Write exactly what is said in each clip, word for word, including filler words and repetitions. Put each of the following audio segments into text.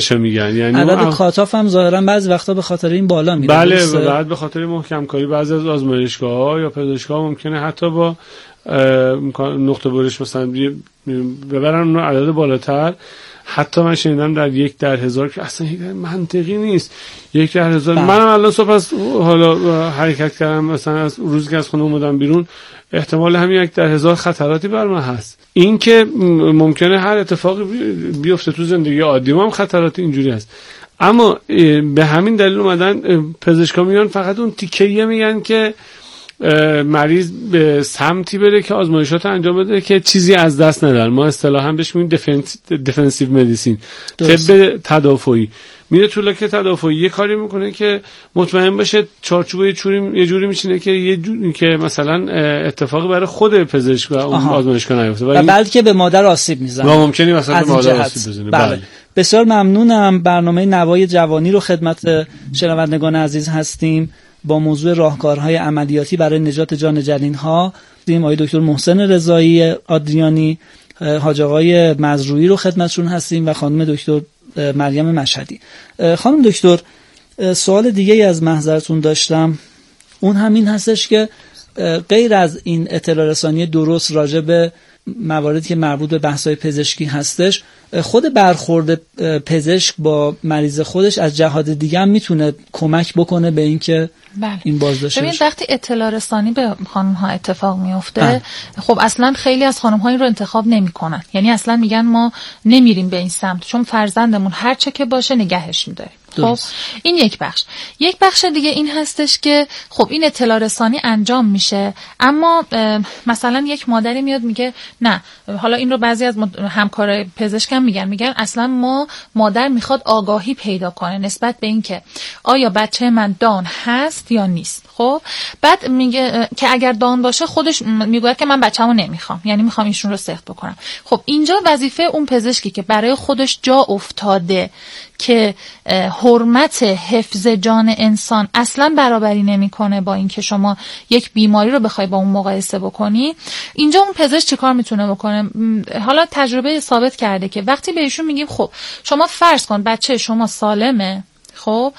چه میگن، یعنی عدد کاتاف هم ظاهرا بعضی وقتا به خاطر این بالا میره. بله، و بعد به خاطر محکم کاری بعضی از آزمایشگاه‌ها یا پزشک‌ها ممکنه حتی با نقطه برش مثلا ببرن اون عدد بالاتر. حتی من شنیدم در یک در هزار که اصلا منطقی نیست، یک در هزار. منم الان صبح از حالا حرکت کردم، مثلا از روزی که از خونه اومدم بیرون، احتمال همین یک در هزار خطراتی بر من هست. این که ممکنه هر اتفاقی بیفته تو زندگی عادی ما هم خطرات اینجوری هست. اما به همین دلیل اومدن پزشکا میان فقط اون تیکه‌ای میگن که مریض به سمتی بره که آزمایشات انجام بده که چیزی از دست ندن. ما اصطلاحاً بهش میگیم دیفنسیو مدیسین، طب تدافعی. میره تو لکه تدافعی یه کاری میکنه که مطمئن باشه چارچوب یه جوری یه جوری میشینه که یه جوری که مثلا اتفاقی برای خود پزشک و اون آزمایشگاه نیفته و بلکه به مادر آسیب میزنه. و ممکنه مثلا به مادر آسیب بزنه. بله. بله. بسیار ممنونم. برنامه نوای جوانی رو خدمت شنوندگان عزیز هستیم با موضوع راهکارهای عملیاتی برای نجات جان جنین‌ها. دیم آقای دکتر محسن رضایی آدریانی، حاج آقای مزروعی رو خدمتشون هستیم و خانم دکتر مریم مشهدی. خانم دکتر، سوال دیگه از محضرتون داشتم، اون همین هستش که غیر از این اطلاع رسانی درست راجع به مواردی که مربوط به بحث‌های پزشکی هستش، خود برخورد پزشک با مریض خودش از جهات دیگه هم میتونه کمک بکنه به این که بله. این بازداشته ببین وقتی اطلاع رسانی به خانم ها اتفاق میفته بله. خب اصلا خیلی از خانم ها این رو انتخاب نمیکنن، یعنی اصلا میگن ما نمیریم به این سمت چون فرزندمون هر چه که باشه نگهش میداریم. خب این یک بخش. یک بخش دیگه این هستش که خب این اطلاع رسانی انجام میشه، اما مثلا یک مادری میاد میگه نه، حالا این رو بعضی از همکارای پزشکم میگن میگن اصلا ما مادر میخواد آگاهی پیدا کنه نسبت به این که آیا بچه من دان هست یا نیست. خب بعد میگه که اگر دان باشه خودش میگه که من بچه‌مو نمیخوام، یعنی میخوام ایشون رو سخت بکنم. خب اینجا وظیفه اون پزشکی که برای خودش جا افتاده که حرمت حفظ جان انسان اصلا برابری نمیکنه با اینکه شما یک بیماری رو بخوای با اون مقایسه بکنی، اینجا اون پزشک چیکار میتونه بکنه؟ حالا تجربه ثابت کرده که وقتی بهشون میگیم خب شما فرض کن بچه شما سالمه، خب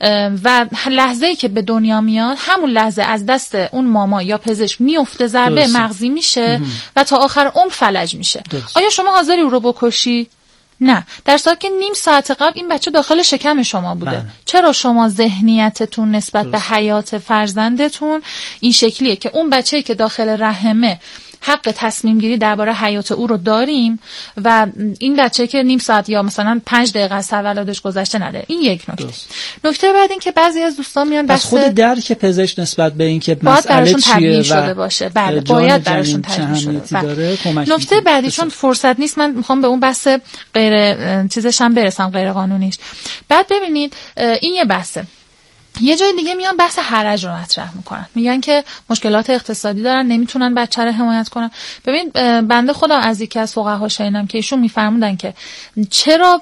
و لحظه‌ای که به دنیا میاد همون لحظه از دست اون ماما یا پزشک میفته، ضربه مغزی میشه و تا آخر عمر فلج میشه. درست. آیا شما حاضری او رو بکشی؟ نه، در صورتی که نیم ساعت قبل این بچه داخل شکم شما بوده. بله. چرا شما ذهنیتتون نسبت درست. به حیات فرزندتون این شکلیه که اون بچه‌ای که داخل رحمه حق تصمیم گیری درباره حیات او رو داریم و این بچه که نیم ساعت یا مثلا پنج دقیقه از تولدش گذشته نداره. این یک نکته. نکته بعد این که بعضی از دوستان میان بس خود درک پزشک نسبت به این که مسئله چیه شده باشه. بله باید براشون تبیین شده. نکته بعدی چون فرصت نیست من میخوام به اون بحث غیر چیزش هم برسم، غیر قانونیش. بعد ببینید این یه بحثه. یه جای دیگه میان بحث حرج رو مطرح میکنن، میگن که مشکلات اقتصادی دارن نمیتونن بچه رو حمایت کنن. ببین بنده خودم از یکی از فقها شنیدم که ایشون میفرمودن که چرا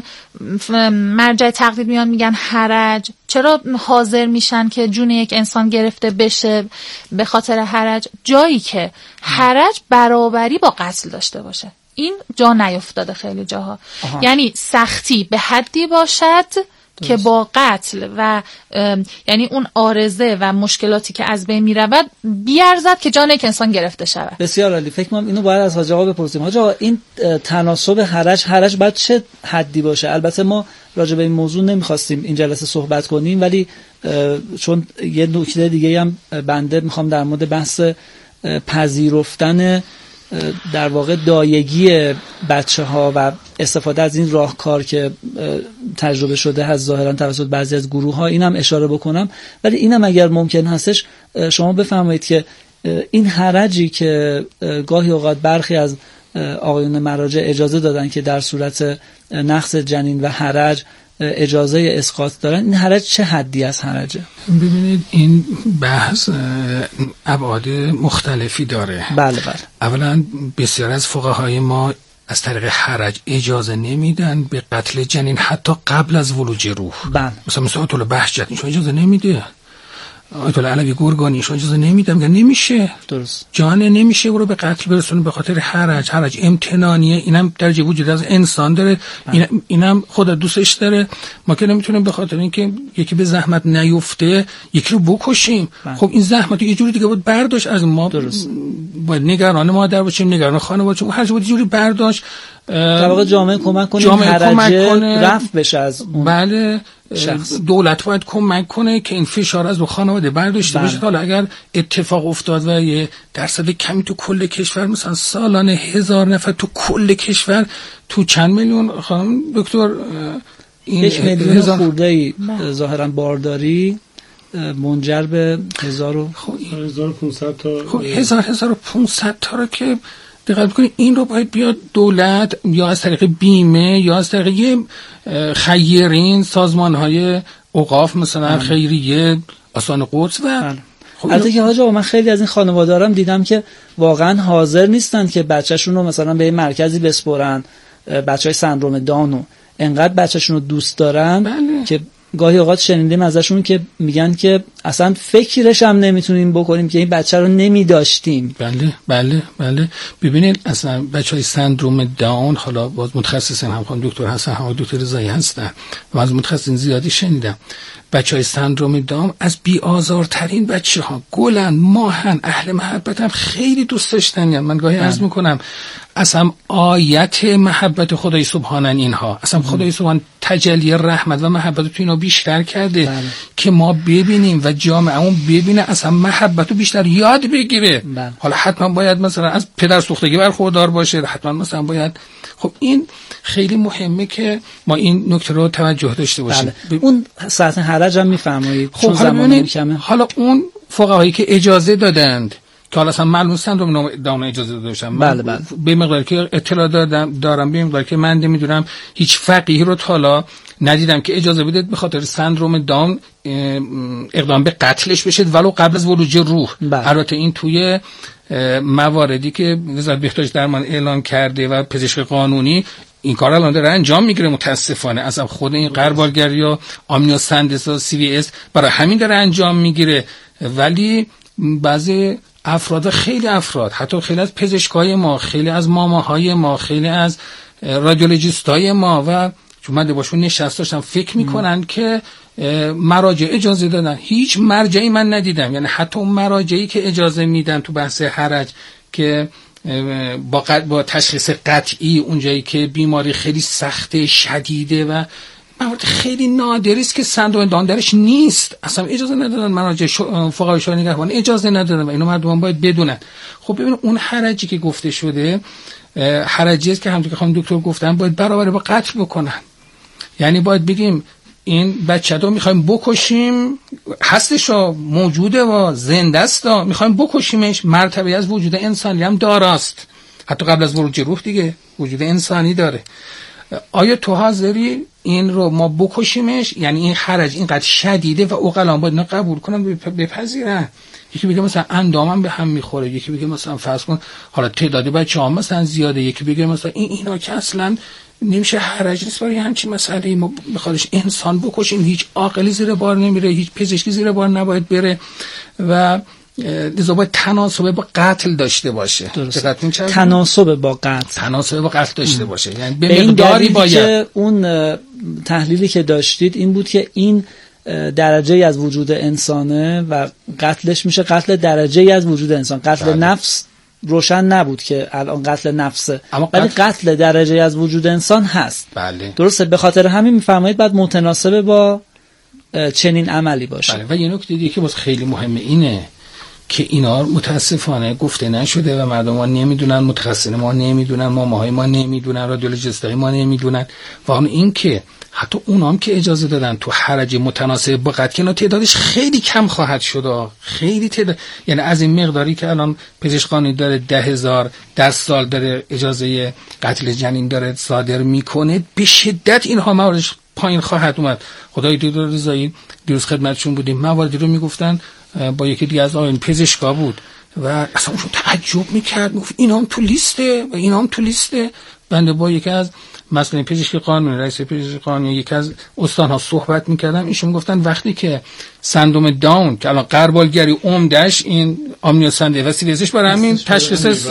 مرجع تقلید میان میگن حرج، چرا حاضر میشن که جون یک انسان گرفته بشه به خاطر حرج، جایی که حرج برابری با قتل داشته باشه. این جا نیفتاده خیلی جاها. آها. یعنی سختی به حدی باشد درست. که با قتل و یعنی اون عارضه و مشکلاتی که از بین میرود بیارزد که جان یک انسان گرفته شود. بسیار عالی. فکر کنم اینو باید از حاج آقا بپرسیم. حاج آقا این تناسب حرج حرج باید چه حدی باشه؟ البته ما راجع به این موضوع نمیخواستیم این جلسه صحبت کنیم، ولی چون یه نکته دیگه هم بنده میخوام در مورد بحث پذیرفتن در واقع دایگی بچه ها و استفاده از این راهکار که تجربه شده از ظاهرا توسط بعضی از گروه ها اینم اشاره بکنم. ولی اینم اگر ممکن هستش شما بفرمایید که این حرجی که گاهی اوقات برخی از آقایون مراجع اجازه دادن که در صورت نقص جنین و حرج اجازه اسقاط دارن، این حرج چه حدی از حرجه؟ ببینید این بحث ابعاد مختلفی داره. بله بله. اولا بسیار از فقهای ما از طریق حرج اجازه نمیدن به قتل جنین حتی قبل از ولوج روح. بله. مثلا مثلا طول بحث جنین اجازه نمیده آیت الله علوی گرگانیش اجازه نمیدم، میگن نمیشه، درست جان نمیشه او رو به قتل برسونه به خاطر حرج. حرج امتنانیه، اینم درجه وجود از انسان داره، این اینم خدا دوستش داره. ما که نمیتونیم به خاطر اینکه یکی به زحمت نیفته یکی رو بکشیم. بله. خب این زحمت یه جوری دیگه بود برداشت از ما. درست. باید نگران مادر باشیم، نگران خانواده باشیم، هر جوری جوری برداشت. در واقع جامعه کمک کنه حرج رفع بشه از اون. بله. شخص. دولت باید کمک کنه که این فشار از رو خانواده برداشته بشه. حالا اگر اتفاق افتاد و یه درصد کمی تو کل کشور، مثلا سالانه هزار نفر تو کل کشور، تو چند میلیون خانم دکتر این یک میلیون خورده‌ای ظاهرا بارداری منجر به هزار و پانصد تا خب هزار هزار و پانصد تا رو که دقت کنید، این رو باید بیاد دولت یا از طریق بیمه یا از طریق خیرین، سازمان‌های اوقاف مثلا خیریه، آستان قدس و خب البته که حاج آقا من خیلی از این خانواده‌هارم دیدم که واقعا حاضر نیستن که بچه‌شون رو مثلا به مرکزی بسپرن، بچهای سندروم داونو انقدر بچه‌شون رو دوست دارن. بله. که گاهی اوقات شنیدیم ازشون که میگن که اصلا فکرش هم نمیتونیم بکنیم که این بچه رو نمیداشتیم. بله بله بله. ببینید اصلا بچهای سندروم داون، حالا باز متخصصین هم خانم دکتر حسن هم دکتر رضایی هستن و از متخصصین زیادی شنیدم، بچهای سندروم داون از بی‌آزارترین بچه‌ها، گلن، ماهن، اهل محبتن، خیلی دوست داشتنی. من گاهی عرض میکنم اصلا آیت محبت خدای سبحانن اینها، اصلا خدای سبحان تجلی رحمت و محبت تو اینا بیشتر کرده. بله. که ما ببینیم و جامعهمون ببینه اصلا محبت رو بیشتر یاد بگیره. بله. حالا حتما باید مثلا از پدر سوختگی برخوردار باشه، حتما مثلا باید، خب این خیلی مهمه که ما این نکته رو توجه داشته باشیم. بله. ب... اون سطح حرج هم میفرمایید. خب حالا, حالا اون فقهایی که اجازه دادند که حالا اصلا معلوم سندروم داون اجازه داده باشم، بله بله. به مقداری که اطلاع دادم دارم، به مقداری که من نمیدونم، هیچ فقیهی رو تا حالا ندیدم که اجازه بده به خاطر سندروم داون اقدام به قتلش بشه ولو قبل از ورود روح. بله. البته این توی مواردی که وزارت بهداشت درمان اعلام کرده و پزشک قانونی این کار الان داره انجام میگیره متاسفانه. اصلا خود این قربالگری یا آمنیوسندس و سی وی اس برای همین داره انجام میگیره. ولی بعضی افراد، خیلی افراد، حتی خیلی از پزشکای ما، خیلی از ماماهای ما، خیلی از رادیولوژیستای ما و چون من باشون نشست داشتم فکر میکنن که مراجع اجازه دادن. هیچ مرجعی من ندیدم، یعنی حتی اون مراجعی که اجازه میدن تو بحث حرج که با, قد... با تشخیص قطعی اونجایی که بیماری خیلی سخته، شدیده و موارد خیلی نادری است که سندروم داون درش نیست، اصلا اجازه ندادن. مراجع فقهای شورای نگهبان اجازه ندادن و اینو مردم باید بدونن. خب ببین اون حرجی که گفته شده حرجی است که همونطور که خانم دکتر گفتن باید برابر با قتل بکنن. یعنی باید بگیم این بچه رو میخوایم بکشیم، هستش و موجوده و زنده است و میخوایم بکشیمش، مرتبه از وجود انسانی هم داراست، حتی قبل از ورود روح دیگه وجود انسانی داره. آیا تو حاضری این رو ما بکشیمش؟ یعنی این حرج اینقدر شدیده و عقلان باید اینا قبول کنن بپذیرن. یکی بگه مثلا اندامم به هم میخوره، یکی بگه مثلا فرض کن حالا تعدادی بچه‌ها مثلا زیاده، یکی بگه مثلا این اینا که اصلا نمیشه، حرج نیست برای همچین مسئله ما بخوادش انسان بکشیم، هیچ عاقلی زیر بار نمیره، هیچ پزشکی زیر بار نباید بره و لذا باید تناسب با قتل داشته باشه. تناسب با قتل تناسب با قتل داشته باشه، یعنی به مقداری باید. که اون تحلیلی که داشتید این بود که این درجه از وجود انسانه و قتلش میشه قتل درجه از وجود انسان. قتل بله. نفس روشن نبود که الان قتل نفسه، ولی قتل... قتل درجه از وجود انسان هست. بله. درسته، به خاطر همین میفرمایید بعد متناسب با چنین عملی باشه. بله. و یه نکته دیگه که باز خیلی مهمه اینه که اینا متاسفانه گفته نشده و مردم ما نمیدونن، متخصصین ما نمیدونن، ماماهای ما نمیدونن، رادیولوژیستای ما نمیدونن و اون این که حتی اونام که اجازه دادن تو حرج متناسب با قتل که تعدادش خیلی کم خواهد شد، خیلی تعداد، یعنی از این مقداری که الان پزشکانی داره ده هزار در سال داره اجازه قتل جنین داره صادر میکنه، به شدت اینها مواردش پایین خواهد اومد. خدای دکتر رضایی دیروز خدمتشون بودیم، مواردی رو میگفتن با یکی دیگه از آقایون پزشکا بود و اصلا اون تعجب میکرد، میگفت اینا هم تو لیسته و اینا هم تو لیسته. بنده با یکی از مسئولین پزشکی قانونی، رئیس پزشکی قانونی، یکی از استان‌ها صحبت میکردم. ایشون میگفتن وقتی که سندروم داون که الان غربالگری عمده‌اش این آمنیوسنته و سیریزش برای همین تشخیص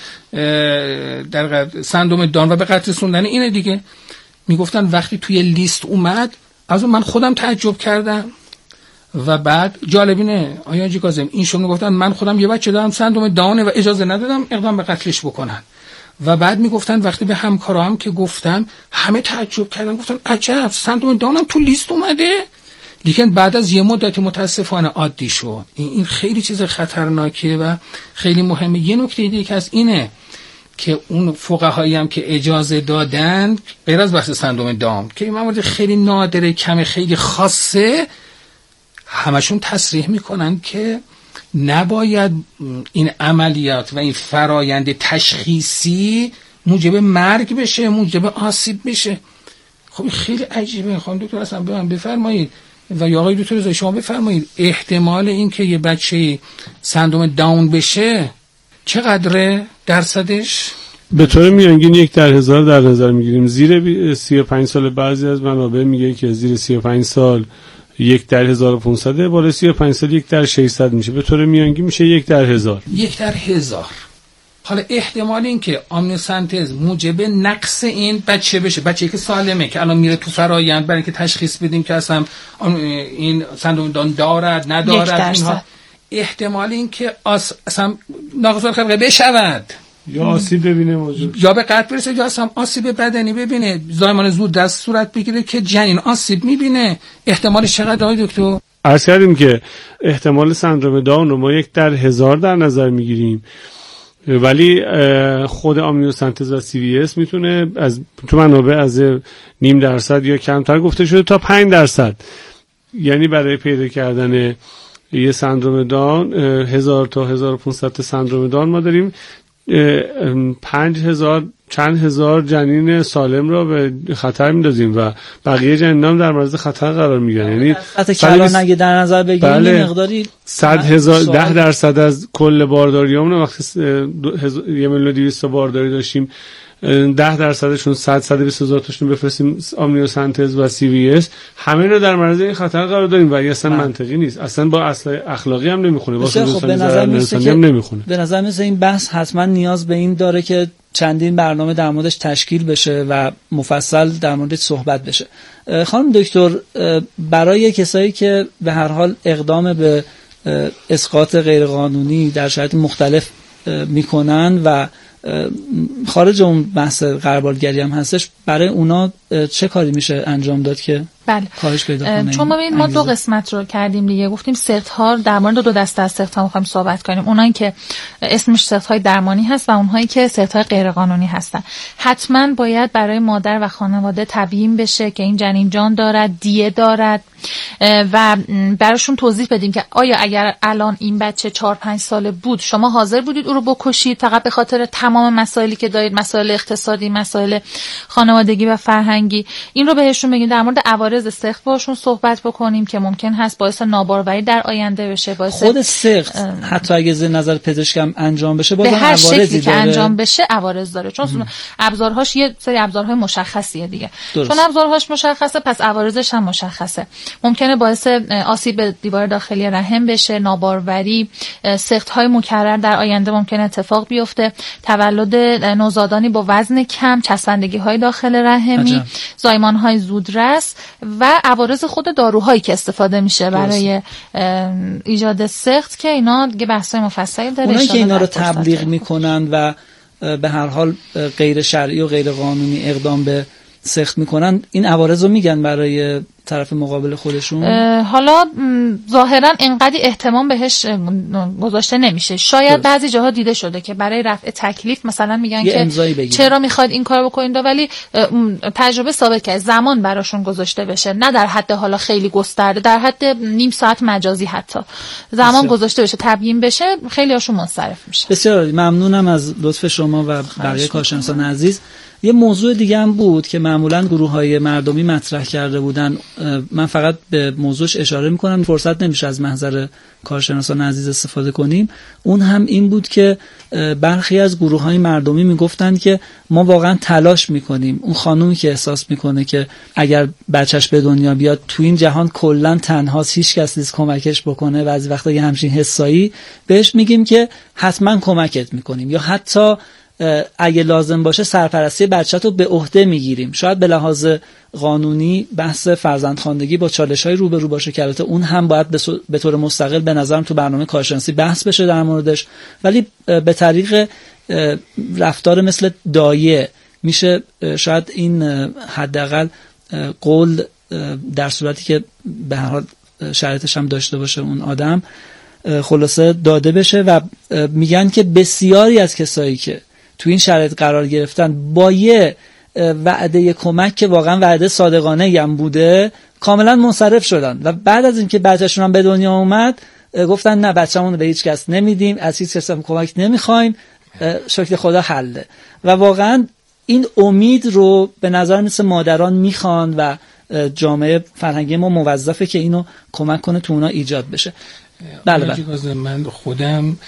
در سندروم داون و به قطع رسوندن اینه دیگه، میگفتن وقتی توی لیست اومد از اون من خودم تعجب کردم. و بعد جالبینه آیا حاجی کاظم اینشون میگفتن من خودم یه بچه دارم سندروم داونه و اجازه ندادم اقدام به قتلش بکنن. و بعد میگفتن وقتی به همکارام که گفتم همه تعجب کردن، گفتن عجب سندروم داونم تو لیست اومده. لیکن بعد از یه مدتی متاسفانه عادی شد. این خیلی چیز خطرناکه و خیلی مهمه. یه نکته دیگه که از اینه که اون فقهایی هم که اجازه دادن غیر از بحث سندروم داون که این موارد خیلی نادره، کم خیلی خاصه، همشون تصریح میکنن که نباید این عملیات و این فرایند تشخیصی موجب مرگ بشه، موجب آسیب بشه. خب خیلی عجیبه. خانم دکتر اصلا به من بفرمایید و یا آقای دکتر رضایی شما بفرمایید احتمال این که یه بچه سندروم داون بشه چقدره درصدش؟ به طور میانگین یک در هزار در نظر میگیریم. زیر سی و پنج سال بعضی از منابع میگه که زیر سی و پنج سال یک در هزار و پونصد، بالا سی و پنج سال یک در ششصد میشه. به طور میانگین میشه یک در هزار. یک در هزار. حالا احتمال این که آمنیوسنتز موجب نقص این بچه بشه، بچه‌ای که سالمه که الان میره تو فرایند برای اینکه تشخیص بدیم که اصلا این سندروم داون دارد ندارد، اینها احتمال این که اصلا ناقص الخلقه بشود یا آسیب ببینه موجود، یا به قتل برسه، یا اصلا آسیب بدنی ببینه، زایمان زود دست صورت بگیره که جنین آسیب میبینه. احتمالش چقدر آقای دکتر؟ عرض کردیم که احتمال سندروم داون رو ما یک در هزار در نظر میگیریم، ولی خود آمنیوسنتز و سی وی اس میتونه از تو منابع از نیم درصد یا کمتر گفته شده تا پنج درصد. یعنی برای پیدا کردن یه سندروم داون هزار تا هزار و پونصد سندروم داون ما داریم پنج هزار چند هزار جنین سالم را به خطر میندازیم و بقیه جنینام در معرض خطر قرار میگیرن. یعنی حتی کلان اگه در نظر بگیریم بله مقداری صد هزار ده درصد از کل بارداریامون وقتی یه میلیون و دویست تا بارداری داشتیم ده درصدشون صد صد و بیست هزار تاشون بفرستیم آمنیوسنتز و سی وی اس، همه رو در معرض این خطر قرار داریم و اصلا بله. منطقی نیست، اصلا با اصل اخلاقی هم نمیخونه، با خب به نظر میاد هم نمیخونه. به نظر میاد این بحث حتما نیاز به این داره که چندین برنامه در موردش تشکیل بشه و مفصل در موردش صحبت بشه. خانم دکتر، برای کسایی که به هر حال اقدام به اسقاط غیرقانونی در شرایط مختلف میکنن و خارج اون بحث غربالگری هم هستش، برای اونا چه کاری میشه انجام داد که بله. کاهش پیدا کنه؟ چون ببینید ما دو قسمت رو کردیم دیگه، گفتیم سخت‌ها، در مورد دو دسته از سخت‌ها می‌خوایم صحبت کنیم، اونایی که اسمش سخت‌های درمانی هست و اونهایی که سخت‌های غیرقانونی هستن. حتما باید برای مادر و خانواده تبیین بشه که این جنین جان دارد، دیه دارد و براشون توضیح بدیم که آیا اگر الان این بچه چهار پنج ساله بود شما حاضر بودید او رو بکشید فقط به خاطر تمام مسائلی که دارید، مسائل اقتصادی، مسائل خانوادگی و فرهنگی. این رو بهشون بگیم. در مورد عوارض سخت باشون صحبت بکنیم که ممکن هست باعث ناباروری در آینده بشه. باعث خود سخت حتی اگه از نظر پزشکم انجام بشه بازم عوارضی داره. که داره. انجام بشه عوارض داره، چون ام. ابزارهاش یه سری ابزارهای مشخصیه دیگه. درست. چون ابزارهاش مشخصه پس عوارضش هم مشخصه. ممکنه باعث آسیب به دیوار داخلی رحم بشه، ناباروری، سخت‌های مکرر در آینده ممکنه اتفاق بیفته، تولد نوزادانی با وزن کم، چسبندگی‌های داخل رحمی، زایمان‌های زودرس و عوارض خود داروهایی که استفاده میشه برای ایجاد سخت که اینا دیگه بحث‌های مفصلی داره. اونایی که اینا رو تبلیغ میکنن و به هر حال غیر شرعی و غیر قانونی اقدام به سخت میکنن، این عوارض رو میگن برای طرف مقابل خودشون؟ حالا ظاهرا اینقدر اهتمام بهش گذاشته نمیشه. شاید درست. بعضی جاها دیده شده که برای رفع تکلیف مثلا میگن که چرا میخواد این کارو بکنید، ولی تجربه ثابت کرده زمان براشون گذاشته بشه، نه در حد حالا خیلی گسترده، در حد نیم ساعت مجازی حتی زمان بسیار. گذاشته بشه، تبیین بشه، خیلی هاشون منصرف میشه. بسیار ممنونم از لطف شما و بقیه کارشناسان عزیز. یه موضوع دیگه هم بود که معمولا گروه‌های مردمی مطرح کرده بودن، من فقط به موضوعش اشاره میکنم، فرصت نمیشه از محضر کارشناسان عزیز استفاده کنیم. اون هم این بود که برخی از گروه‌های مردمی میگفتن که ما واقعا تلاش میکنیم، اون خانومی که احساس میکنه که اگر بچهش به دنیا بیاد تو این جهان کلا تنهاست، هیچ کس نیست کمکش بکنه، بعضی وقتا یه همچین حسایی، بهش میگیم که حتما کمکت میکنیم، یا حتی اگه لازم باشه سرپرستی بچه‌تو به عهده میگیریم. شاید به لحاظ قانونی بحث فرزندخواندگی با چالش‌های روبرو باشه که البته اون هم باید به طور مستقل به نظرم تو برنامه کارشناسی بحث بشه در موردش، ولی به طریق رفتار مثل دایه میشه شاید این حداقل قول در صورتی که به هر حال شرایطش هم داشته باشه اون آدم خلاصه داده بشه. و میگن که بسیاری از کسایی که تو این شرایط قرار گرفتن با یه وعده کمک که واقعا وعده صادقانه هم بوده کاملا منصرف شدن و بعد از اینکه بچه‌شون هم به دنیا اومد گفتن نه بچه‌مون رو به هیچ کس نمیدیم، از هیچ کس هم کمک نمیخوایم، شکر خدا حله. و واقعا این امید رو به نظر مثل مادران میخوان و جامعه فرهنگی ما موظفه که اینو کمک کنه تو اونا ایجاد بشه. بله بله. من خودم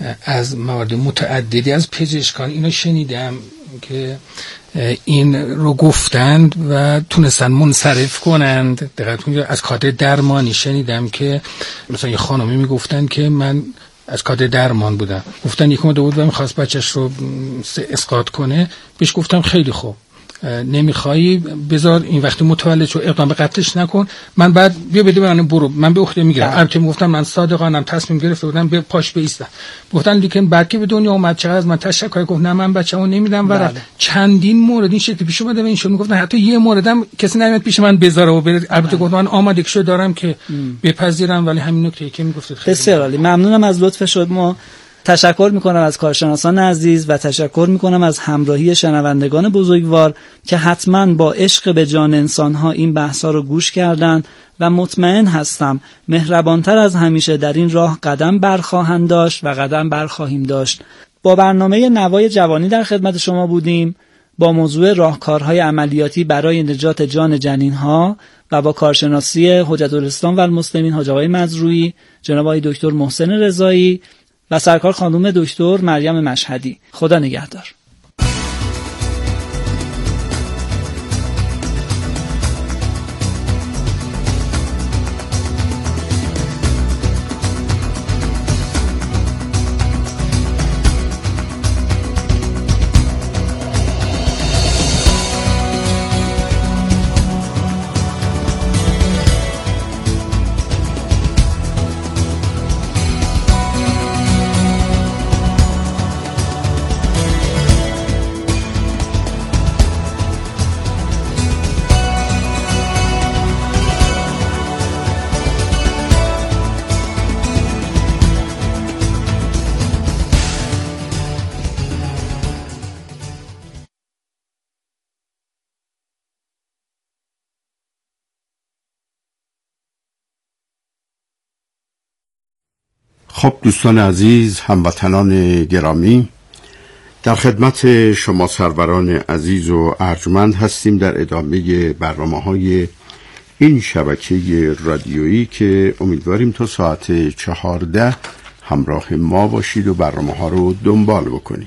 از موارد متعددی از پزشکان اینو شنیدم که این رو گفتند و تونستن منصرف کنند. دقیقاً از کادر درمانی شنیدم که مثلا یه خانمی میگفتن که من از کادر درمان بودم، گفتن یک مدت بود و میخواست بچهش رو اسقاط کنه، بهش گفتم خیلی خوب نمیخوایی بذار این وقتی متولد شو اقدام به قتلش نکن، من بعد بیا بده من برو، من به عهده میگیرم. البته میگفتم من صادقانم تصمیم گرفته بودم به پاش بایستم. گفتن لیکن بعد که به دنیا اومد چقدر از من تشکر گفت نه من بچه‌مو نمیدم و چندین مورد این شکلی پیش اومده و این شو میگفتن حتی یه موردم کسی نمیاد پیش من بذاره و بره. البته گفتم من آماده شو دارم که بپذیرم، ولی همین نکته که میگفتید خیلی بسیار عالی. ممنونم از لطف شما. تشکر میکنم از کارشناسان عزیز و تشکر میکنم از همراهی شنوندگان بزرگوار که حتما با عشق به جان انسانها این بحثا رو گوش کردن و مطمئن هستم مهربانتر از همیشه در این راه قدم برخواهند داشت و قدم برخواهیم داشت. با برنامه نوای جوانی در خدمت شما بودیم با موضوع راهکارهای عملیاتی برای نجات جان جنینها و با کارشناسی حجت الاسلام و المسلمین حاج آقای مزروعی، جناب آقای دکتر محسن رضایی و سرکار خانم دکتر مریم مشهدی. خدا نگهدار. خب دوستان عزیز، هموطنان گرامی، در خدمت شما سروران عزیز و ارجمند هستیم در ادامه برنامه‌های این شبکه رادیویی که امیدواریم تا ساعت چهارده همراه ما باشید و برنامه‌ها رو دنبال بکنید.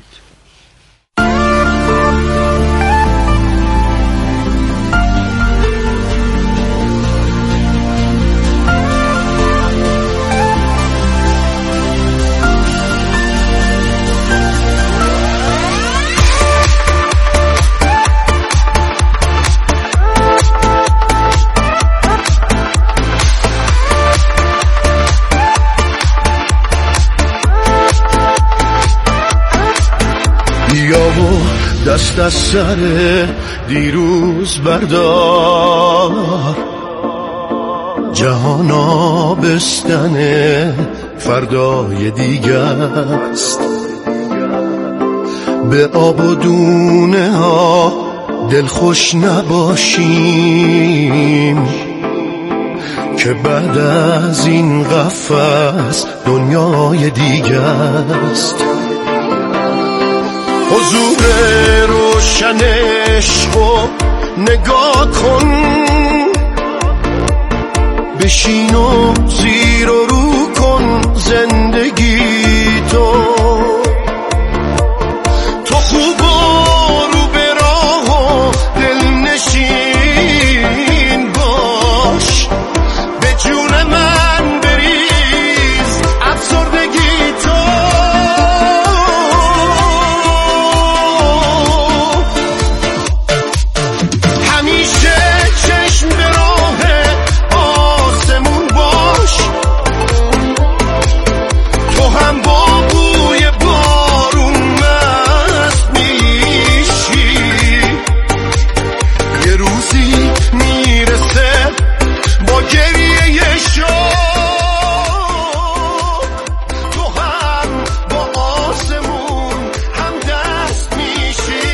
دست از سر دیروز بردار، جهان آبستن فردای دیگه است. به آب و دونه ها دل خوش نباشیم که بعد از این قفس دنیای دیگه است. حضور روشن روشن عشقو نگاه کن، بشین و زیر و رو کن زندگی تو، تو خوب و رو به راه و دلنشین باش، به جون من بریز افسردگی تو، همیشه چشم به راه آسمون باش، تو هم با بوی بارون مست میشی، یه روزی میرسه با گریه شوق، تو هم با آسمون هم دست میشی.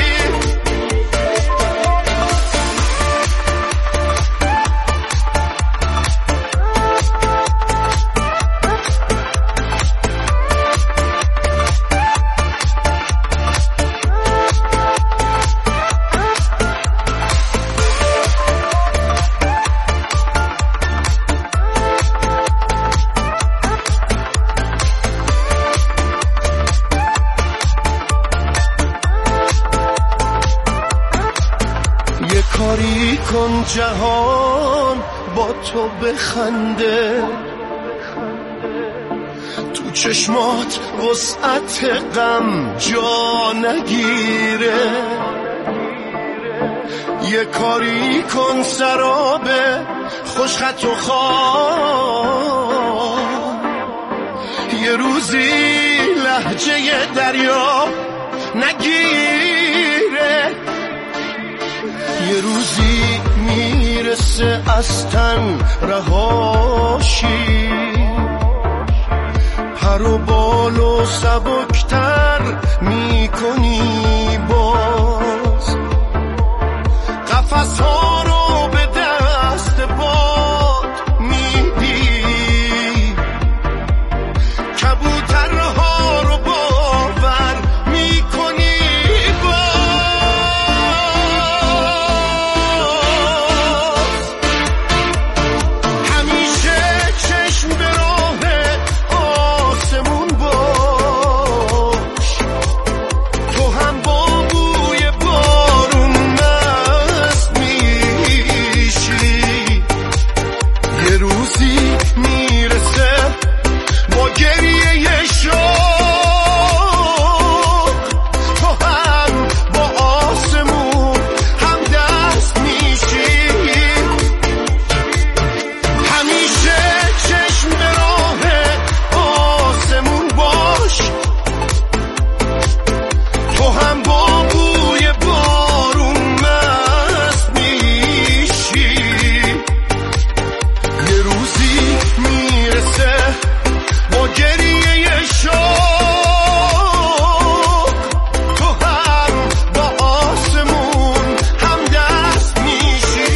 یه کاری کن جهان با تو بخنده، تو چشمات وسعت غم جا نگیره، یه کاری کن سراب خوشخط و خام، یه روزی لهجه دریا نگیره، یه روزی میرسه از تن رهاشی، پر و بال و سبکتر میکنی باز، قفس ها رو به دست باد میدی، کبوترها رو باور میکنی باز، همیشه چشم به راه آسمون باش، تو هم با بوی بارون مست میشی، یه روزی میرسه با گریه شوق، تو هم با آسمون هم دست میشی، همیشه چشم به راه آسمون باش، تو هم با بوی بارون مست میشی، یه روزی میرسه با گریه شوق، تو هم با آسمون هم دست میشی.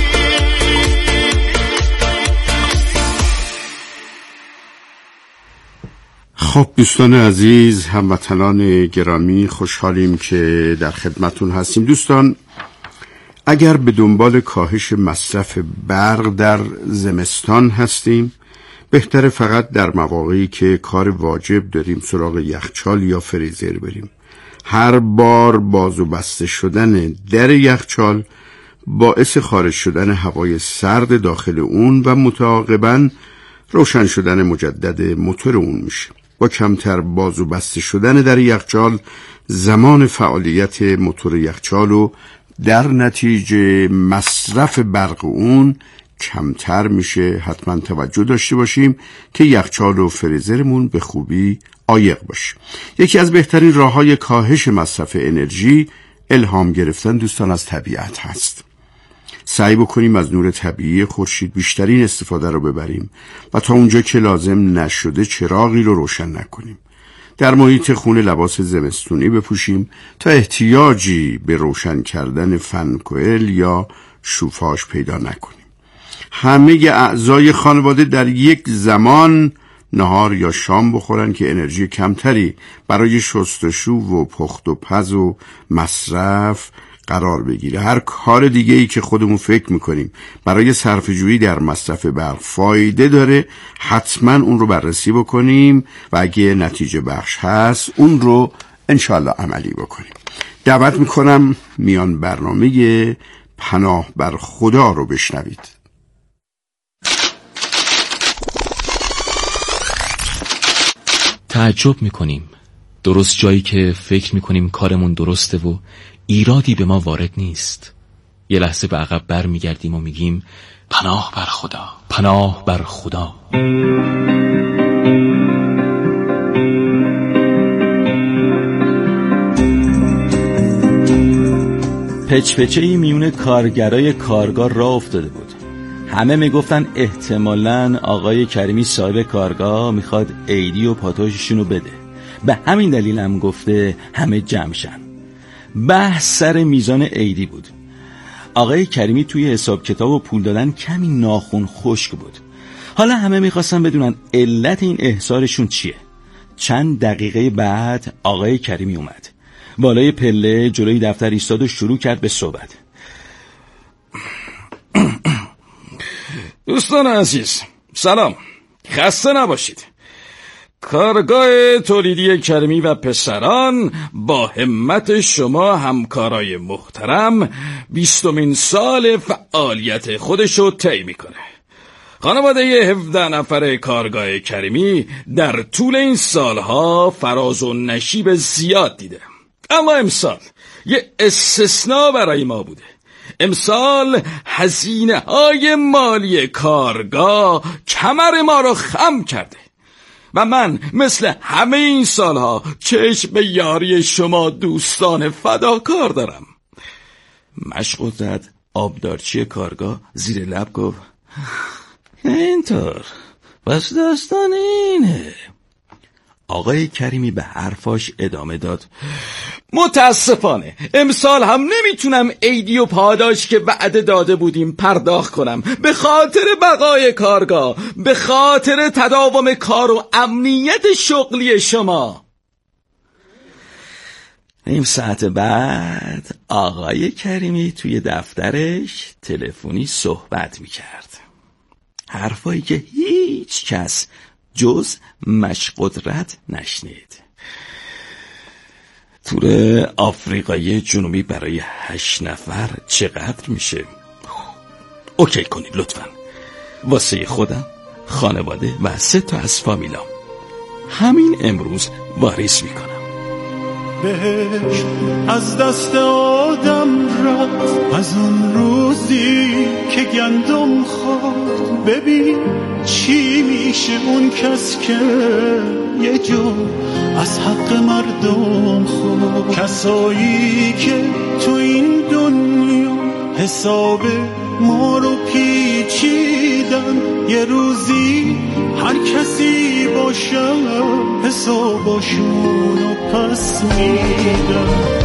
خب دوستان عزیز، هموطنان گرامی، خوشحالیم که در خدمتون هستیم. دوستان، اگر به دنبال کاهش مصرف برق در زمستان هستیم، بهتره فقط در مواقعی که کار واجب داریم سراغ یخچال یا فریزر بریم. هر بار باز و بسته شدن در یخچال باعث خارج شدن هوای سرد داخل اون و متعاقباً روشن شدن مجدد موتور اون میشه. با کمتر باز و بسته شدن در یخچال، زمان فعالیت موتور یخچال و در نتیجه مصرف برق اون کمتر میشه. حتما توجه داشته باشیم که یخچال و فریزرمون به خوبی عایق باشه. یکی از بهترین راه‌های کاهش مصرف انرژی الهام گرفتن دوستان از طبیعت هست. سعی بکنیم از نور طبیعی خورشید بیشترین استفاده رو ببریم و تا اونجا که لازم نشده چراغی رو روشن نکنیم. در محیط خونه لباس زمستونی بپوشیم تا احتیاجی به روشن کردن فنکوئل یا شوفاژ پیدا نکنیم. همه اعضای خانواده در یک زمان نهار یا شام بخورن که انرژی کمتری برای شستشو و پخت و پز و مصرف قرار بگیره. هر کار دیگه ای که خودمون فکر میکنیم برای صرفه‌جویی در مصرف برق فایده داره، حتما اون رو بررسی بکنیم و اگه نتیجه بخش هست اون رو انشالله عملی بکنیم. دعوت میکنم میان برنامه پناه بر خدا رو بشنوید. تعجب میکنیم درست جایی که فکر میکنیم کارمون درسته و ایرادی به ما وارد نیست، یه لحظه به عقب بر میگردیم و میگیم پناه بر خدا، پناه بر خدا. پچپچه‌ای میون کارگرای کارگاه راه افتاده بود. همه میگفتن احتمالاً آقای کریمی صاحب کارگاه میخواد عیدی و پاتوششونو بده، به همین دلیل هم گفته همه جمعشن. بحث سر میزان عیدی بود. آقای کریمی توی حساب کتاب و پول دادن کمی ناخون خشک بود. حالا همه میخواستن بدونن علت این احضارشون چیه. چند دقیقه بعد آقای کریمی اومد، بالای پله جلوی دفتر ایستاد و شروع کرد به صحبت. دوستان عزیز سلام، خسته نباشید. کارگاه تولیدی کریمی و پسران با همت شما همکارای محترم بیستمین سال فعالیت خودشو طی میکنه. خانواده هفده نفر کارگاه کریمی در طول این سالها فراز و نشیب زیاد دیده، اما امسال یه استثناء برای ما بوده. امسال هزینه های مالی کارگاه کمر ما رو خم کرده و من مثل همه این سالها چشم به یاری شما دوستان فداکار دارم. مشق زد آبدارچی کارگاه زیر لب گفت اینطور بس داستان اینه. آقای کریمی به حرفاش ادامه داد. متاسفانه امسال هم نمیتونم عیدی و پاداش که وعده داده بودیم پرداخت کنم، به خاطر بقای کارگاه، به خاطر تداوم کار و امنیت شغلی شما. نیم ساعت بعد آقای کریمی توی دفترش تلفنی صحبت میکرد، حرفایی که هیچ کس جز مشقدرت نشنید. تور آفریقای جنوبی برای هشت نفر چقدر میشه؟ اوکی کنید لطفاً، واسه خودم، خانواده و سه تا از فامیلام. همین امروز واریز میکنم. بهش از دست آدم رفت از اون روزی که گندم خورد. ببین چی میشه اون کس که یه جو از حق مردم خورد. کسایی که تو این دنیا حساب ما رو پیچیدن، یه روزی هر کسی باشه حساباشون رو پس میدن.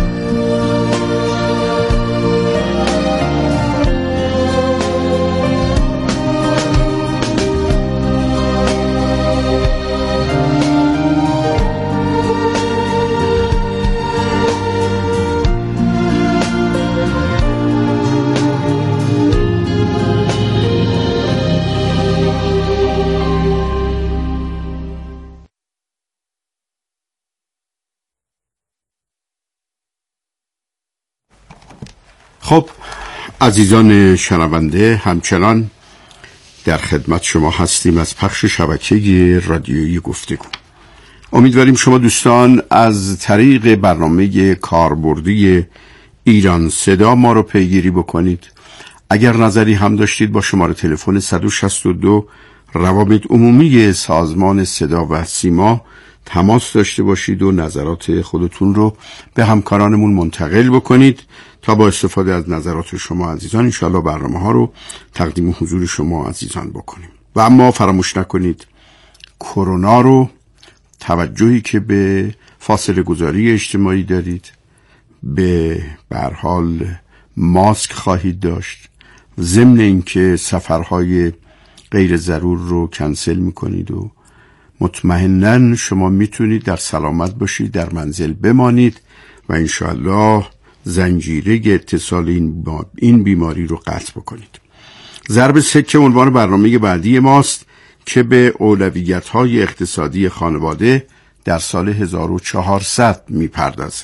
خب عزیزان شنونده، همچنان در خدمت شما هستیم از پخش شبکه رادیویی گفتگو. امیدواریم شما دوستان از طریق برنامه کاربردی ایران صدا ما رو پیگیری بکنید. اگر نظری هم داشتید با شماره تلفن صد و شصت و دو روابط عمومی سازمان صدا و سیما تماس داشته باشید و نظرات خودتون رو به همکارانمون منتقل بکنید تا با استفاده از نظرات شما عزیزان انشاءالله برنامه ها رو تقدیم حضور شما عزیزان بکنیم. و اما فراموش نکنید کرونا رو، توجهی که به فاصله گذاری اجتماعی دارید، به به هر حال ماسک خواهید داشت، ضمن اینکه سفرهای غیر ضرور رو کنسل میکنید و مطمئناً شما میتونید در سلامت باشید، در منزل بمانید و انشاءالله زنجیره اتصال این, این بیماری رو قطع بکنید. ضرب سکه عنوان برنامه بعدی ماست که به اولویت‌های اقتصادی خانواده در سال هزار و چهارصد میپردازه.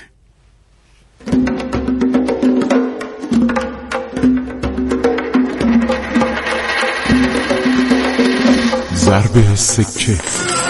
ضرب سکه.